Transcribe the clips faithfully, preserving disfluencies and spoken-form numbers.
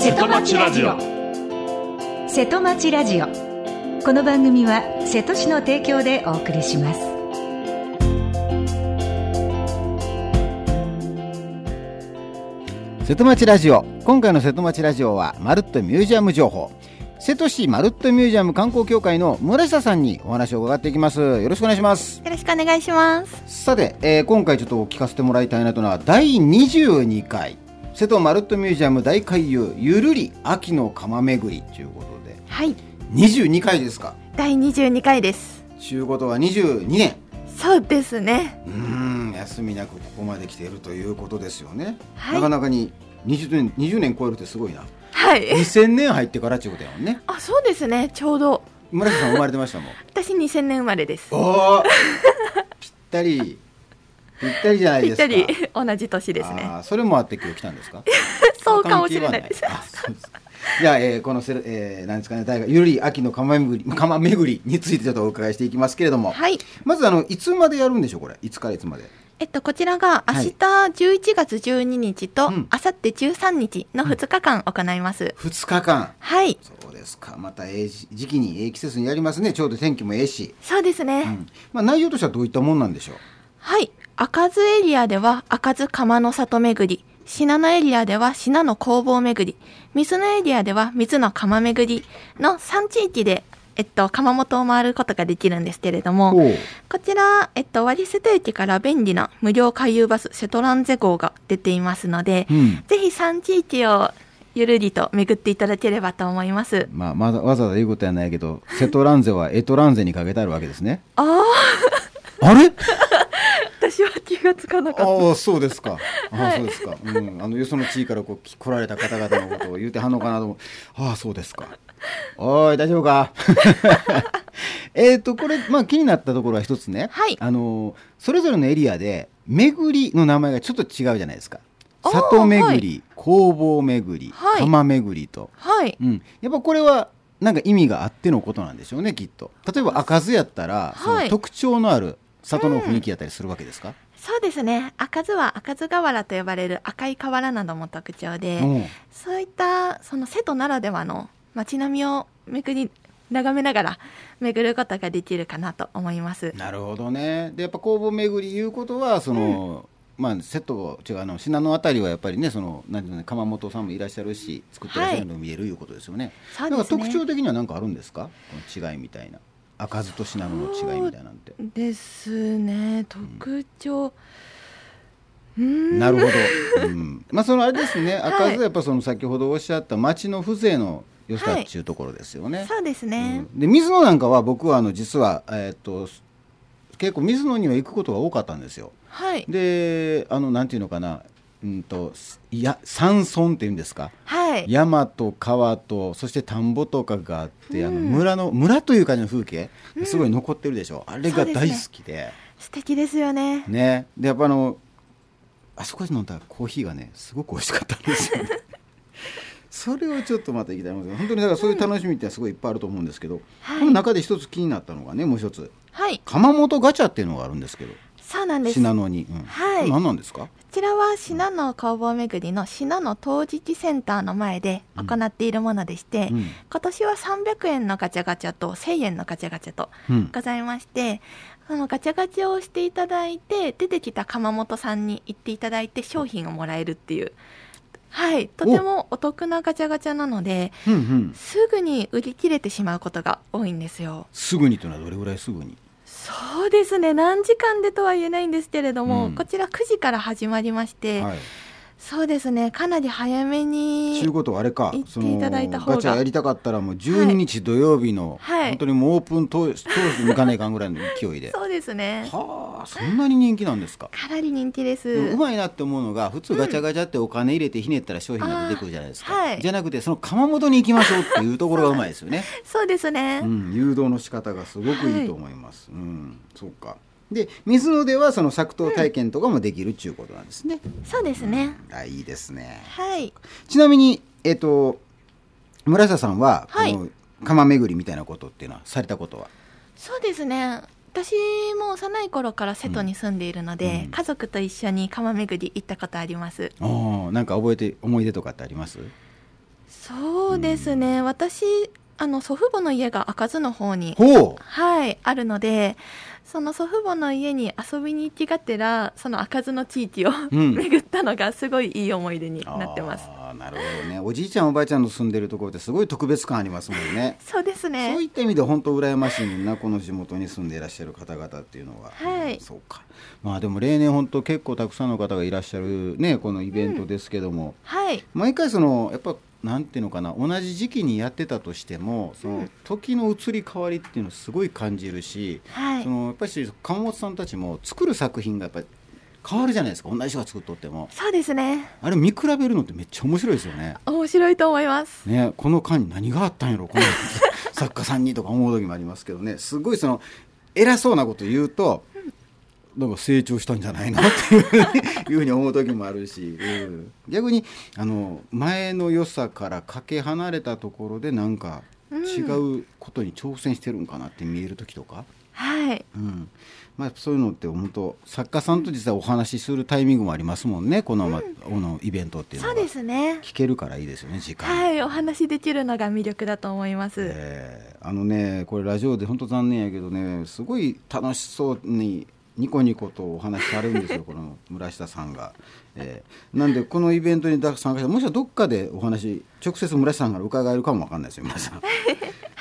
瀬戸町ラジオ。瀬戸町ラジオ、この番組は瀬戸市の提供でお送りします。 瀬戸町ラジオ、今回の瀬戸町ラジオはまるっとミュージアム情報。瀬戸市まるっとミュージアム観光協会の村下さんにお話を伺っていきます。よろしくお願いします。 よろしくお願いします。 さて、えー、今回ちょっと聞かせてもらいたいなというのはだいにじゅうにかい瀬戸まるっとミュージアム大回遊ゆるり秋の釜巡りということで、 はい、 にじゅうにかいですか。 だいにじゅうにかいです。 ということはにじゅうにねん。 そうですね。 うーん、休みなくここまで来ているということですよね、 はい、 なかなかににじゅうねん、にじゅうねん超えるってすごいな。 はい、 にせんねん入ってからっていうことやもんね。 あ、そうですね。ちょうど村下さん生まれてましたもん。 私にせんねん生まれです。 おぴったりぴったりじゃないですか。 ぴったり同じ年ですね。 あ、それもあって今日来たんですか。 そうかもしれないです。 あ、そうですか。じゃあ、えー、このせ、えー、なんですかね、大学ゆるり秋の釜巡り、釜巡りについてちょっとお伺いしていきますけれども、 はい、 まずあのいつまでやるんでしょう。これいつからいつまで。 えっと、こちらが明日じゅういちがつじゅうににちと、 うん、 あさってじゅうさんにちのふつかかん行います、うん、 ふつかかん。 はい。 そうですか。またええ時期にええ季節にやりますね。ちょうど天気もええし。 そうですね、うん、 まあ、内容としてはどういったもんなんでしょう。 はい、赤津エリアでは赤津釜の里巡り、信濃エリアでは信濃工房巡り、水野エリアでは水野釜巡りのさん地域で、えっと、窯元を回ることができるんですけれども、こちら、えっと、割瀬戸駅から便利な無料回遊バス瀬戸ランゼ号が出ていますので、うん、ぜひさん地域をゆるりと巡っていただければと思います。 まあ、まだわざわざ言うことはないけど、瀬戸ランゼはエトランゼにかけてあるわけですね。 あああれ私は気がつかなかった。 ああ、そうですか。ああ、はい、そうですか。うん、あのよその地位からこう来られた方々のことを言うてはんのかなと思う。ああ、そうですか。おい、大丈夫か。えっとこれ、まあ、気になったところは一つね、 はい、 あのそれぞれのエリアで巡りの名前がちょっと違うじゃないですか。里巡り、はい、工房巡り、はい、釜巡りと、 はい、 うん、やっぱこれはなんか意味があってのことなんでしょうね、きっと。例えば赤津やったら、はい、その特徴のある里の雰囲気やったりするわけですか。うん、 そうですね。赤津は赤津瓦と呼ばれる赤い瓦なども特徴で、うん、そういったその瀬戸ならではの街並みを巡り眺めながら巡ることができるかなと思います。 なるほどね。でやっぱ工房巡りいうことはその、うん、まあ、瀬戸違うあの信濃あたりはやっぱりね、そのなんていうの、釜本さんもいらっしゃるし作ってらっしゃるのを見えるいうことですよね。はい、だから特徴的には何かあるんですか、この違いみたいな。赤津と信濃の違いみたいなんてですね。特徴、 うん、なるほど、うん、まあそのあれですね、赤津はやっぱその先ほどおっしゃった町の風情の良さっていうところですよね。はい、 そうですね。 うん、で水野なんかは僕はあの実は、えー、っと結構水野には行くことが多かったんですよ。 はい、 であのなんていうのかな、うんといや山村っていうんですか、 はい、 山と川とそして田んぼとかがあって、うん、あの村の村という感じの風景すごい残ってるでしょ。うん、あれが大好きで、 ね、素敵ですよね。 ね、でやっぱあのあそこで飲んだコーヒーがねすごく美味しかったんですよね。それをちょっとまた行きたいんですけど、本当にだからそういう楽しみってすごいいっぱいあると思うんですけど、うん、この中で一つ気になったのがね、もう一つ、 はい、 窯元ガチャっていうのがあるんですけど。 そうなんです。 信濃に、うん、 はい、 何なんですか。こちらは信濃工房巡りの信濃陶磁器センターの前で行っているものでして、うん、今年はさんびゃくえんのガチャガチャとせんえんのガチャガチャとございまして、うん、あのガチャガチャをしていただいて出てきた窯元さんに行っていただいて商品をもらえるっていう、はい、とてもお得なガチャガチャなので、うんうん、すぐに売り切れてしまうことが多いんですよ。 すぐにというのはどれぐらいすぐに。 そうですね、何時間でとは言えないんですけれども、うん、こちらくじから始まりまして、はい、そうですね、かなり早めにということはあれか、 行っていただいた方が、 ガチャやりたかったらもうじゅうににち土曜日の、はい、本当にもうオープン当時に行かないかんぐらいの勢いで。 そうですね。 はあ、そんなに人気なんですか。 かなり人気です。 うまいなって思うのが、普通ガチャガチャってお金入れてひねったら商品が出てくるじゃないですか、はい、じゃなくてその窯元に行きましょうっていうところがうまいですよね。 そ, そうですね、 うん、誘導の仕方がすごくいいと思います、はい、うん、そうか。で水野ではその作陶体験とかもできるっていうことなんですね。 うん、そうですね、 うん、あ、いいですね。 はい、 ちなみに、えーと、村下さんは、 はい、 この窯巡りみたいなことっていうのはされたことは。 そうですね、私も幼い頃から瀬戸に住んでいるので、うん、家族と一緒に窯巡り行ったことあります。 お、なんか覚えて思い出とかってあります？ そうですね、うん、私あの祖父母の家が開かずの方に、はい、あるので、その祖父母の家に遊びに行きがてらその開かずの地域を、うん、巡ったのがすごいいい思い出になってます。 あ、なるほどね。おじいちゃんおばあちゃんの住んでるところってすごい特別感ありますもんね。 そうですね。 そういった意味で本当羨ましいな、この地元に住んでいらっしゃる方々っていうのは、 はい、 そうか。まあでも例年本当結構たくさんの方がいらっしゃるね、このイベントですけども、 うん、はい、 毎回そのやっぱなんていうのかな、同じ時期にやってたとしてもその時の移り変わりっていうのをすごい感じるし、 はい、 そのやっぱり鎌本さんたちも作る作品がやっぱり変わるじゃないですか。同じ人が作っとっても。 そうですね。 あれ見比べるのってめっちゃ面白いですよね。 面白いと思います、 ね、この間に何があったんやろこの作家さんにとか思う時もありますけどね。すごいその偉そうなこと言うと、なんか成長したんじゃないのっていうふうに思う時もあるし、うん、逆にあの前の良さからかけ離れたところでなんか違うことに挑戦してるんかなって見える時とか、 はい、 うん、まあ、そういうのって本当作家さんと実際お話しするタイミングもありますもんね、この、ま、このイベントっていうのは。 そうですね、 聞けるからいいですよね、時間。 はい、お話できるのが魅力だと思います、 えー、あのねこれラジオで本当残念やけどね、すごい楽しそうにニコニコとお話しされるんですよこの村下さんが、えー、なんでこのイベントに参加したらもしはどっかでお話直接村下さんから伺えるかもわかんないですよ皆さん、はい、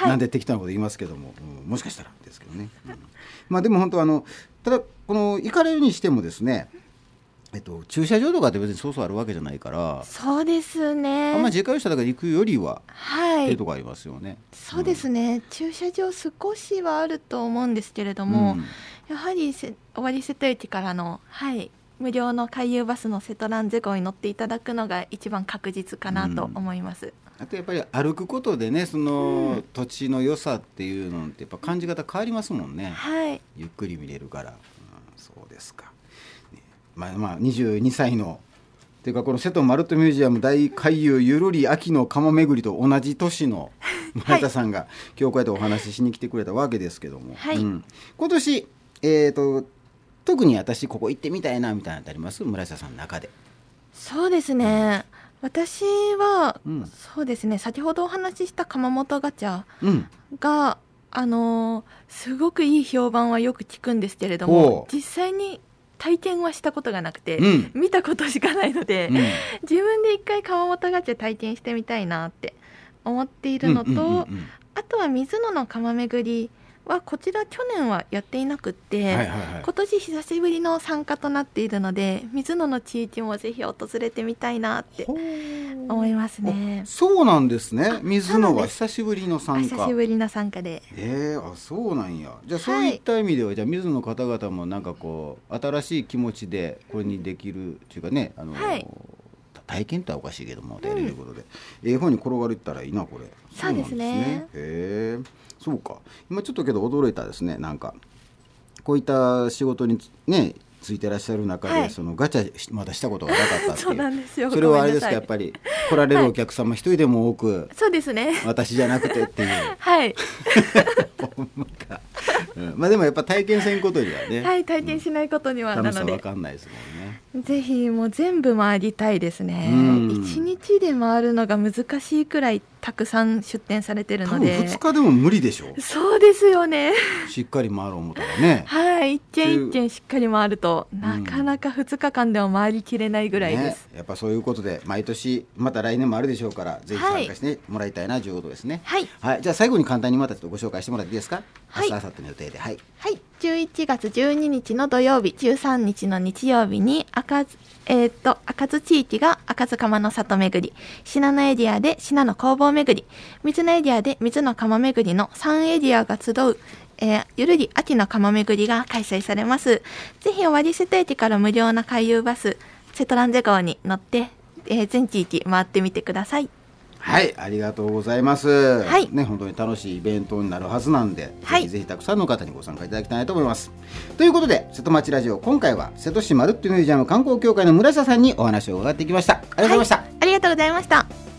なんで適当なこと言いますけども、うん、もしかしたらですけどね、うん、まあでも本当あのただこの行かれるにしてもですね、えっと、駐車場とかって別にそうそうあるわけじゃないから。 そうですね、 あんまり自家用車だから行くよりは、 はい、 っていうところありますよね。 そうですね、うん、駐車場少しはあると思うんですけれども、うん、やはりせ尾張瀬戸駅からの、はい、無料の回遊バスの瀬戸ランゼ号に乗っていただくのが一番確実かなと思います、うん、 あとやっぱり歩くことでね、その土地の良さっていうのってやっぱ感じ方変わりますもんね、 はい、 ゆっくり見れるから、うん、そうですか、ね、まあ、まあにじゅうにさいのというかこの瀬戸マルトミュージアム大回遊ゆるり秋の釜巡りと同じ年の前田さんが、はい、今日こうやってお話ししに来てくれたわけですけども、 はい、うん、 今年、えーと、特に私ここ行ってみたいなみたいなのってあります？村下さんの中で。 そうですね、うん、私は、うん、そうですね、先ほどお話しした窯元ガチャが、うん、あのー、すごくいい評判はよく聞くんですけれども、実際に体験はしたことがなくて、うん、見たことしかないので、うん、自分で一回窯元ガチャ体験してみたいなって思っているのと、うんうんうんうん、あとは水野の窯巡りはこちら去年はやっていなくって、はいはいはい、今年久しぶりの参加となっているので、水野の地域もぜひ訪れてみたいなって思いますね。 そうなんですね、水野は久しぶりの参加。 久しぶりの参加で、 えー、あ、そうなんや。じゃあそういった意味では、はい、じゃあ水野の方々もなんかこう新しい気持ちでこれにできるっていうかね、あの、はい、体験っておかしいけども、ということで、うん、ええ方に転がれたらいいなこれ。 そうですね。 へー、そうか。今ちょっとけど驚いたですね。なんかこういった仕事にねついてらっしゃる中で、はい、そのガチャまだしたことがなかったっていう。 そうなんですよ。 それはあれですか、やっぱり来られるお客様一人でも多く、はい、 そうですね、 私じゃなくてっていうはいほんまか、うん、まあでもやっぱ体験せんことにはね、 はい、体験しないことには、うん、 楽しさ分かんないですもんね。 ぜひもう全部回りたいですね。いちにちで回るのが難しいくらいたくさん出店されてるので、 多分ふつかでも無理でしょ。 そうですよね。 しっかり回ろう思ったらね、 はい、一軒一軒しっかり回るとなかなかふつかかんでも回りきれないぐらいです、 ね、やっぱそういうことで毎年また来年もあるでしょうから、ぜひ参加してもらいたいなということですね。はい、はい、じゃあ最後に簡単にまたちょっとご紹介してもらっていいですか。 はい、 明日明後日の予定で、はい、 はい、じゅういちがつじゅうににちの土曜日、じゅうさんにちの日曜日に赤津、えー、と赤津地域が赤津釜の里巡り、信濃エリアで信濃工房巡り、水野エリアで水野釜巡りのさんエリアが集う、えー、ゆるり秋の釜巡りが開催されます。ぜひ尾張瀬戸駅から無料な回遊バス瀬戸ランゼ号に乗って、えー、全地域回ってみてください。 はい、ありがとうございます、はいね、本当に楽しいイベントになるはずなんで、はい、ぜひぜひたくさんの方にご参加いただきたいと思います。ということで瀬戸町ラジオ、今回は瀬戸市まるっとミュージアム観光協会の村下さんにお話を伺ってきました。ありがとうございました、はい、 ありがとうございました。